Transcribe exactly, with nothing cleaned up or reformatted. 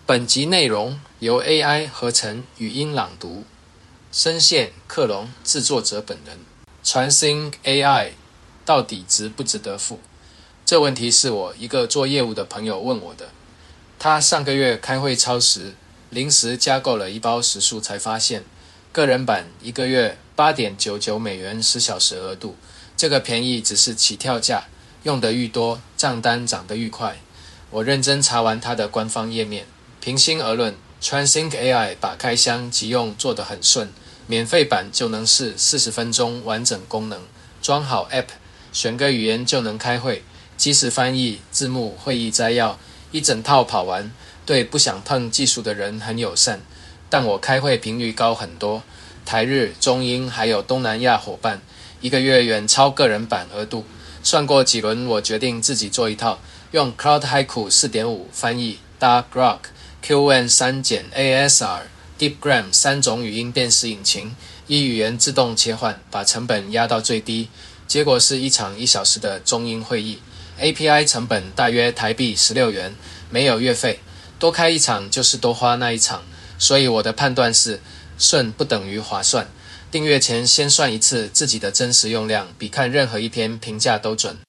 本集内容由 A I 合成语音朗读，声线克隆，制作者本人。Transync A I 到底值不值得付？这问题是我一个做业务的朋友问我的。他上个月开会超时，临时加购了一包时数，才发现个人版一个月 八点九九美元十小时额度，这个便宜只是起跳价，用得愈多，账单涨得愈快。我认真查完它的官方页面，平心而论 Transync A I 把开箱即用做得很顺，免费版就能是四十分钟完整功能，装好 App， 选个语言就能开会，即时翻译、字幕、会议摘要，一整套跑完，对不想碰技术的人很友善。但我开会频率高很多，台日、中英还有东南亚伙伴，一个月远超个人版额度。算过几轮，我决定自己做一套，用 Cloud Haiku 四点五 翻译，搭 Grok、Q N 三减 A S R、DeepGram 三种语音辨识引擎，依语言自动切换，把成本压到最低。结果是一场一小时的中英会议 ，A P I 成本大约台币十六元，没有月费，多开一场就是多花那一场。所以我的判断是，顺不等于划算。订阅前先算一次自己的真实用量，比看任何一篇评价都准。